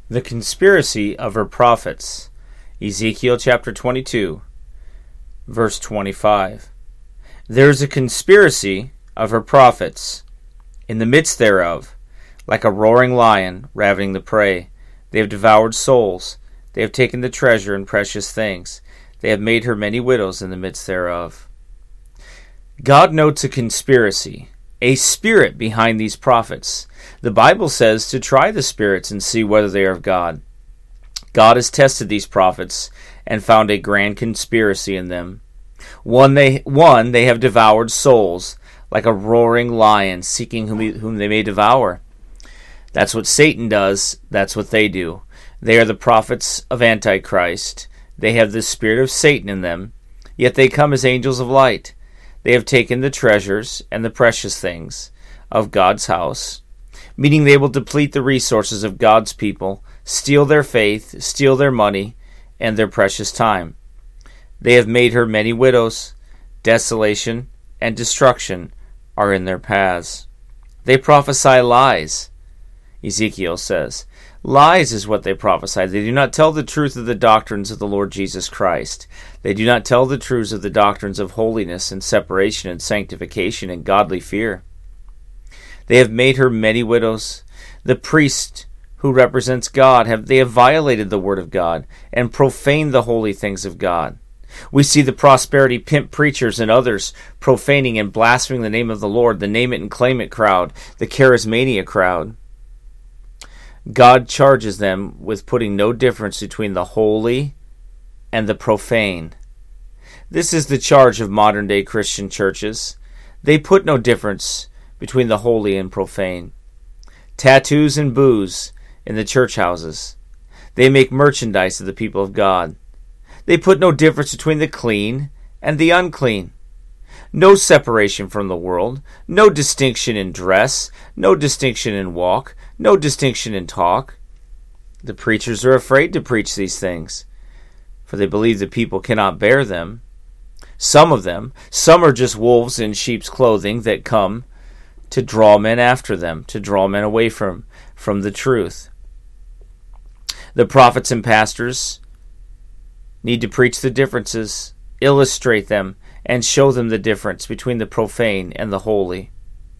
The conspiracy of her prophets. Ezekiel chapter 22, verse 25. There is a conspiracy of her prophets in the midst thereof, like a roaring lion ravening the prey. They have devoured souls. They have taken the treasure and precious things. They have made her many widows in the midst thereof. God notes a conspiracy, a spirit behind these prophets. The Bible says to try the spirits and see whether they are of God. God has tested these prophets and found a grand conspiracy in them. One, they have devoured souls, like a roaring lion seeking whom they may devour. That's what Satan does. That's what they do. They are the prophets of Antichrist. They have the spirit of Satan in them, yet they come as angels of light. They have taken the treasures and the precious things of God's house, meaning they will deplete the resources of God's people, steal their faith, steal their money, and their precious time. They have made her many widows. Desolation and destruction are in their paths. They prophesy lies, Ezekiel says. Lies is what they prophesy. They do not tell the truth of the doctrines of the Lord Jesus Christ. They do not tell the truths of the doctrines of holiness and separation and sanctification and godly fear. They have made her many widows. The priest who represents God, they have violated the word of God and profaned the holy things of God. We see the prosperity pimp preachers and others profaning and blaspheming the name of the Lord, the name it and claim it crowd, the charismania crowd. God charges them with putting no difference between the holy and the profane. This is the charge of modern-day Christian churches. They put no difference between the holy and profane. Tattoos and booze in the church houses. They make merchandise of the people of God. They put no difference between the clean and the unclean. No separation from the world, no distinction in dress, no distinction in walk, no distinction in talk. The preachers are afraid to preach these things, for they believe the people cannot bear them. Some are just wolves in sheep's clothing that come to draw men after them, to draw men away from the truth. The prophets and pastors need to preach the differences, illustrate them, and show them the difference between the profane and the holy.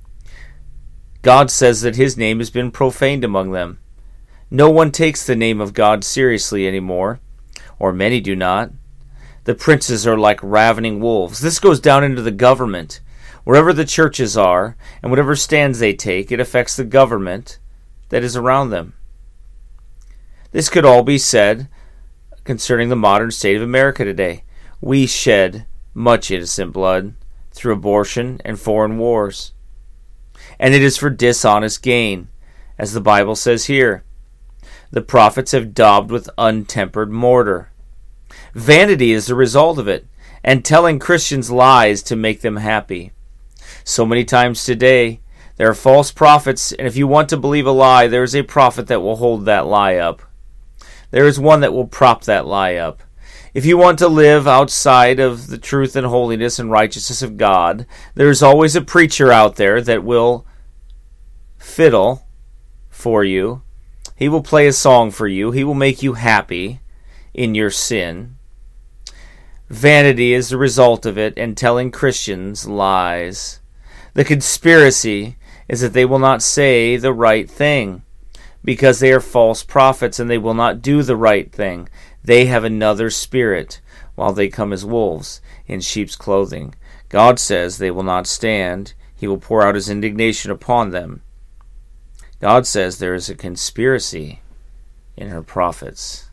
God says that his name has been profaned among them. No one takes the name of God seriously anymore, or many do not. The princes are like ravening wolves. This goes down into the government. Wherever the churches are, and whatever stands they take, it affects the government that is around them. This could all be said concerning the modern state of America today. We shed much innocent blood through abortion and foreign wars. And it is for dishonest gain, as the Bible says here. The prophets have daubed with untempered mortar. Vanity is the result of it, and telling Christians lies to make them happy. So many times today, there are false prophets, and if you want to believe a lie, there is a prophet that will hold that lie up. There is one that will prop that lie up. If you want to live outside of the truth and holiness and righteousness of God, there is always a preacher out there that will fiddle for you. He will play a song for you. He will make you happy in your sin. Vanity is the result of it, and telling Christians lies. The conspiracy is that they will not say the right thing because they are false prophets and they will not do the right thing. They have another spirit while they come as wolves in sheep's clothing. God says they will not stand. He will pour out his indignation upon them. God says there is a conspiracy in her prophets.